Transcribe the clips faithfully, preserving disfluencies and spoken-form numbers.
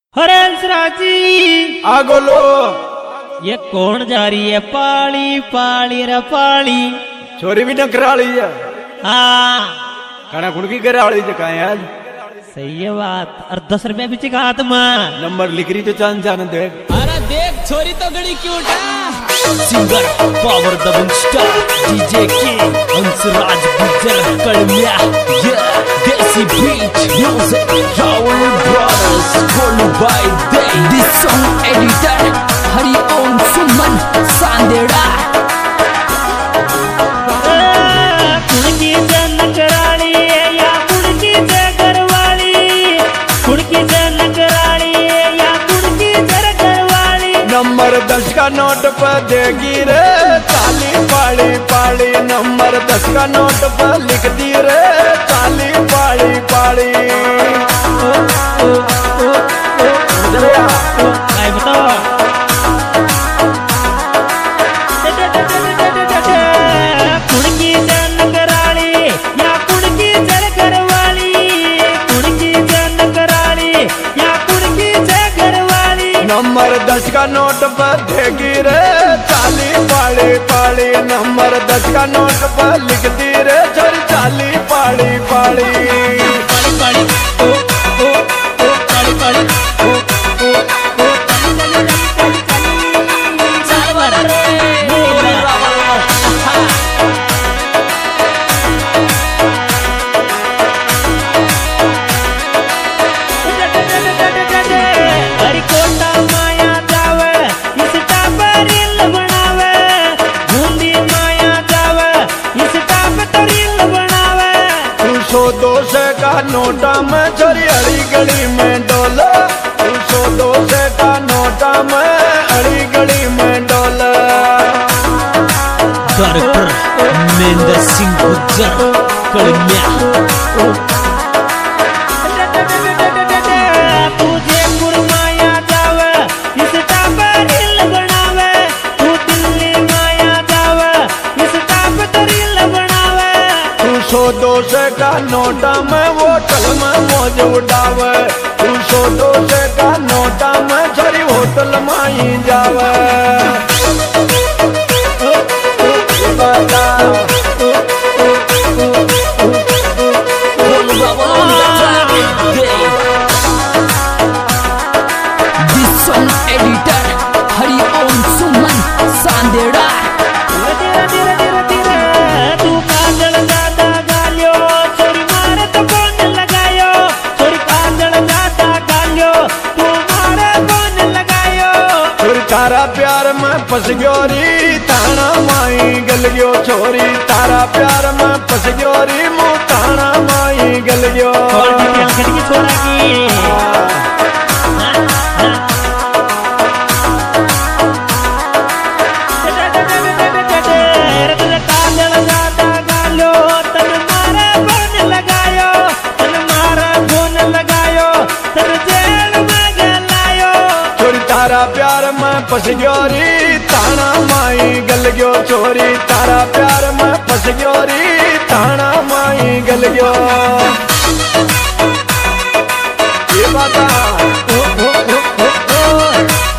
हंसराजी आगोलो ये कौन जा रही है? पाली पाली रे पाली छोरी भी नकराली है। हाँ खाना खुड़की कराली जो कहा आज सही है बात। और दस रुपया भी चिका माँ नंबर लिख रही तो चांद चांद देख। अरे देख छोरी तो गड़ी क्यूट है। Singer power Dabangg star DJ king Hansraj Gujjar Kadmiya ये desi beat music Rahul brothers call by दे this song editor Hari Om Suman Sandera कुड़की जनकराली या कुड़की जगरवाली कुड़की जनकराली या कुड़की जगरवाली नंबर दस का नोट पर देगी रे चाली पाली पाली। नंबर दस का नोट पर लिख दी रे चाली पाली पाली। ओ, ओ, ओ, ओ, ओ, काय बताओ कुड़की जनकराली या कुड़की जगरवाली कुड़की जनकराली या कुड़की जगरवाली नंबर दस का नोट पर देगी रे चाली पाली पाली। नंबर दस का नोट पर लिख दी रे छोरी चाली पाली पाली। पाली पाली ओ ओ ओ पाली पाली ओ ओ ओ चाल मारा हरी कोटा माया जावे इस टापर रील बनावे बूंदी माया जावे इस टापर रील बनावे तू सौ दो सौ का नोटा में छोरी अड़ी गली में डोला। तू सौ दो सौ का नोटा में अड़ी गली में डोला। डायरेक्टर महेंद्र सिंह गुज्जर कड़मिया तुझे माया जावे इस टापर रील बनावे तू दिल्ली माया जावे इस टापर रील बनावे तू सौ दो सौ का नोटा में होटल में मौज उड़ावे। तू सौ दो सौ का नोटा में छोरी होटल में ही जावे। ओ, ओ, ओ, बाबा, ओ, ओ, ओ, ओ, ओ, this song editor Hari Om Suman Sandera धीरे धीरे धीरे धीरे तू काजल ज्यादा गालियो छोरी मारे तो कौन लगायो छोरी काजल ज्यादा गालियो तू मारे कौन लगायो छोरी तारा प्यार में फंस गयो री ताना माई गल गयो। छोरी तारा प्यार में फंस गयो री मुँह ताना माई गल गयो। और खटिया खटकी छोरा की काजल ज्यादा गालियो तन मारे कौन लगायो तन मारा कौन लगायो तन जेल में गलायो छोरी तारा प्यार में फंस गयो री ताना माई गल गयो। छोरी तारा प्यार में फंस गयो री ताना माई गल गयो। ये बात ओ ओ ओ ओ ओ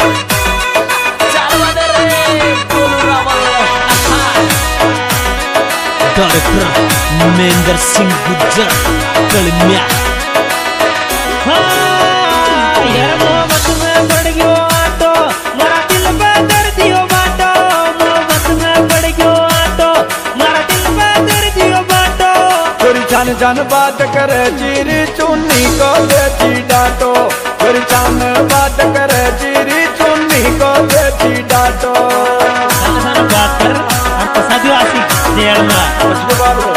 डायरेक्टर महेंद्र सिंह गुज्जर कड़मिया हाँ, यार मोहब्बत में पड़ गयो आटो मारा दिल पे दर्द दियो बाटो मोहब्बत में पड़ गयो आटो मारा दिल पे दर्द दियो बाटो छोरी छान छान बात करे चीरी चुन्नी को बेची डांटो। छोरी छान बात करे चीरी चुन्नी को बेची डांटो। साथ साथ बात कर और पसादियो आशिक जेल में उसके बाद वो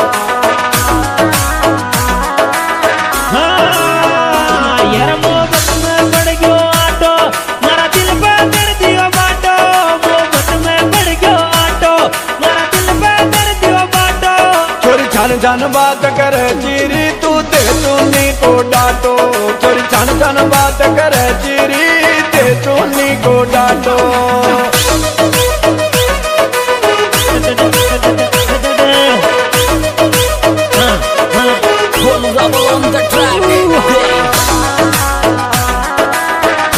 हाँ, यार मोहब्बत में पड़ गयो आटो मारा दिल पे दर्द दियो बाटो मोहब्बत में पड़ गयो आटो मारा दिल पे दर्द दियो बाटो छोरी छान छान बात करे चीरी तू दे चुन्नी को डांटो। छोरी छान छान बात करे चीरी दे चुन्नी को डांटो। on the track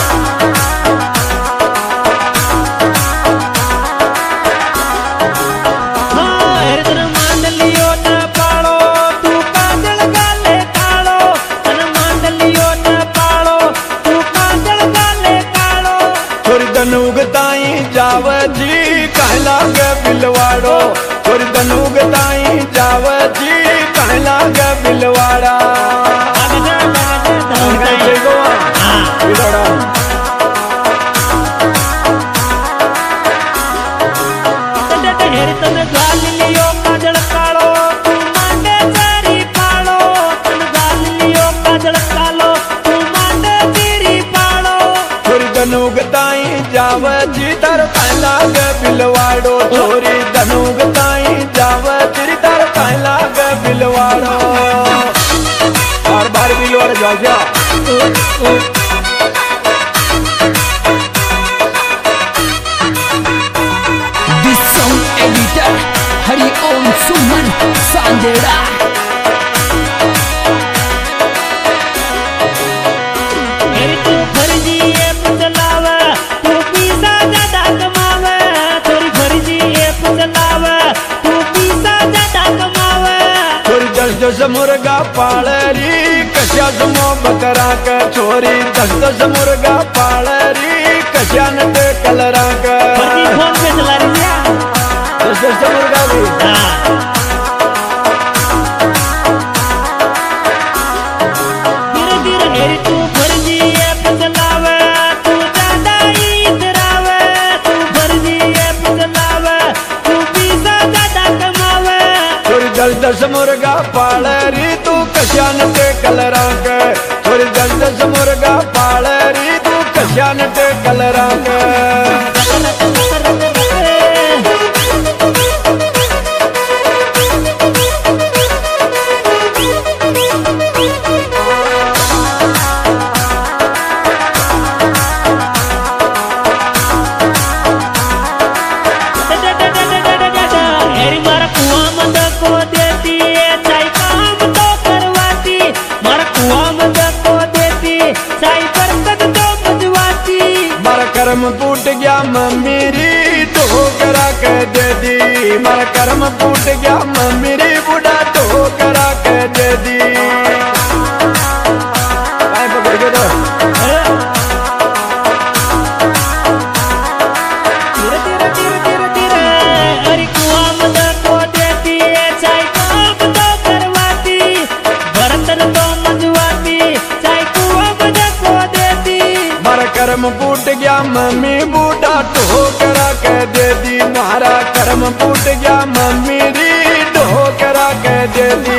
धनुगताई जाव जी तर लाग बिलवाड़ो छोरी धनुगताई जाव जी तर लाग बिलवाड़ो बार बार बिलवाड़ जाओ क्या This song editor Hari Om Suman Sandera. अरे तू फर्जी ऐप चलावा तू पैसा ज्यादा कमावा थोड़ी फर्जी ऐप चलावा तू पैसा ज्यादा कमावा छोरी दस दस मुर्गा पालरी कश्या समो बकरा का छोरी दस दस मुर्गा पालरी कश्या नटे कलरा का फर्जी फोन पे चला रही है दस दस मुर्गा भी हाँ। धीरे धीरे अरे तू फर्जी ऐप चलावा तू ज्यादा ही डरावा तू फर्जी ऐप चलावा तू पैसा ज्यादा कमावा छोरी दस दस मुर्गा पालरी तू कश्या नटे कलरा का छोरी दस दस मुर्गा पालरी तू कश्या नटे कलरा का अरे मारा कुआं मद को देती है चाय काम तो करवाती मारा कुआं मद को देती चाय बरकत तो मजवाती मारा कर्म फूट गया मम्मीरी ठोकरा के दे दी मारा कर्म फूट गया मम्मीरी बुढ़ा ठोकरा के दे दी काय पकड़ के तो धीरे धीरे धीरे धीरे धीरे अरे कुआं मद को देती है चाय काम तो करवाती बर्तन तो मजवाती चाय कुआं मद को देती मारा कर्म फूट गया मम्मी बूढ़ा ठोकरा के दे दी मारा कर्म फूट गया मम्मीरी ठोकरा के दे दी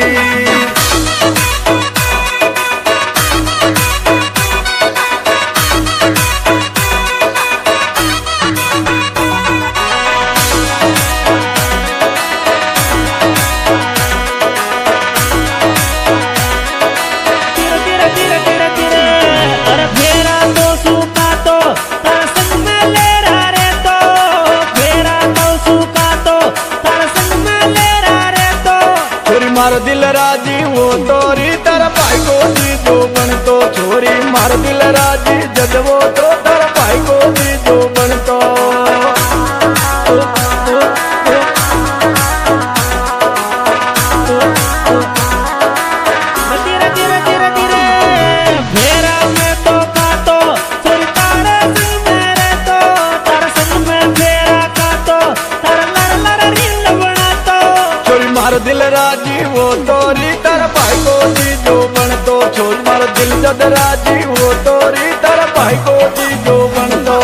धीरे धीरे धीरे धीरे धीरे अरे फेरा तो सूखा तो तारा संग में ले रहा रे तो फेरा तो सूखा तो तारा संग में ले रहा रे तो छोरी मार दिल राजी वो तोरी तर भाई को दी जो बन तो छोरी मार दिल राजी जद वो तो तर भाई को दी जो बन तो धीरे धीरे धीरे धीरे फेरा में तो का तो छोरी तारा संग में रे तो तारा संग में फेरा का तो तारा लड़ लड़ रील बना तो छोरी मार दिल राजी वो तोरी तर भाई को दी जो बन तो छोरी मार दिल जद राजी वो तोरी तर भाई को दी जो बन तो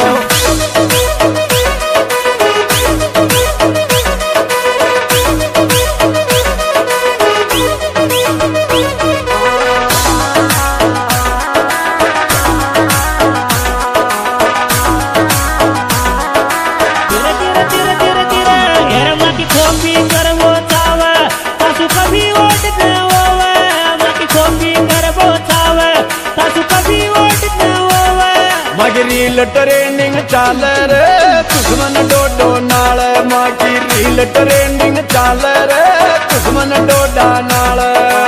धीरे धीरे धीरे धीरे धीरे घेर माँ की खोपी कर वो चावे तासु कभी ओट न होवे माँ की खोपी कर वो चावे तासु कभी ओट न होवे मागी रील ट्रेंडिंग चाल रे दुश्मन डोडो नाल मागी रील ट्रेंडिंग चाल रे दुश्मन डोडा नाल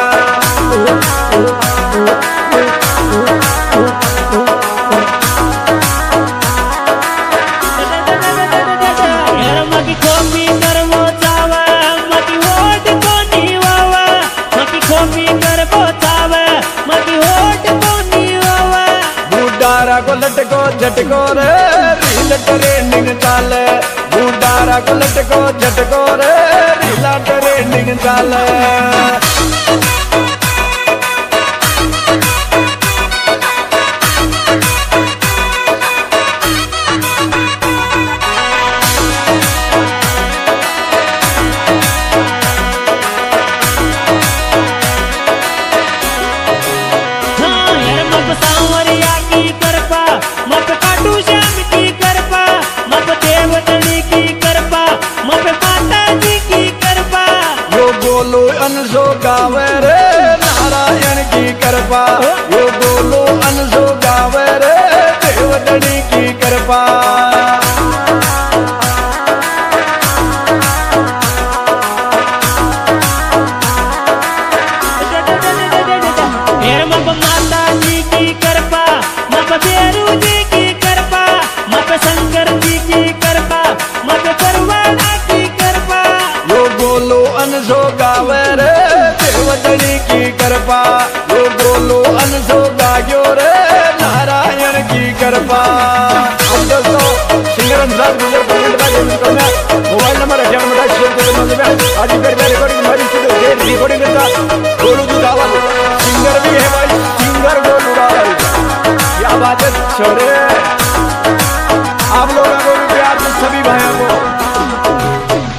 घेर माँ की खोपी कर वो चावे माँ की ओट को नहीं होवे माँ की खोपी कर वो चावे माँ की ओट को नहीं होवे बूढ़ारा को लटको झटको रे रील ट्रेंडिंग चाल बूढ़ारा को लटको झटको रे रीला ट्रेंडिंग चाल हाँ यार मत सांवरिया की करपा मत काट देरू जी की कृपा, मत शंकर जी की कृपा, मत परवाना की कृपा। यो गोलो अनसो गावे रे देवजनी की कृपा, यो गोलो अनसो गायो रे नारायण की कृपा। हम दोस्तों सिंगर अनुराग गुजर कमेंट का गेम करना मोबाइल नंबर अठावन बटा शेयर कर देना। आज भी करना रिकॉर्डिंग हमारी स्टूडियो देर रिकॉर्डिंग करता गोलू जी रावल सिंगर भी है भाई, सिंगर गोलू रावल। क्या बात है छोरे।